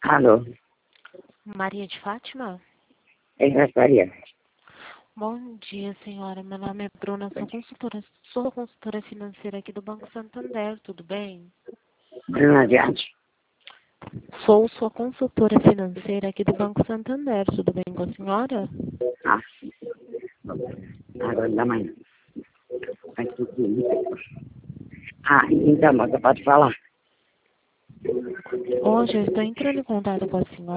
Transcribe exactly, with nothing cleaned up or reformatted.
Alô, Maria de Fátima? é Maria. Bom dia, senhora. Meu nome é Bruna, sou consultora, sou consultora financeira aqui do Banco Santander, tudo bem? Bruna de onde? Sou sua consultora financeira aqui do Banco Santander, tudo bem com a senhora? Ah, agora da manhã. Vai tudo. Ah, então, moça, pode falar. Hoje eu estou entrando em contato com a senhora.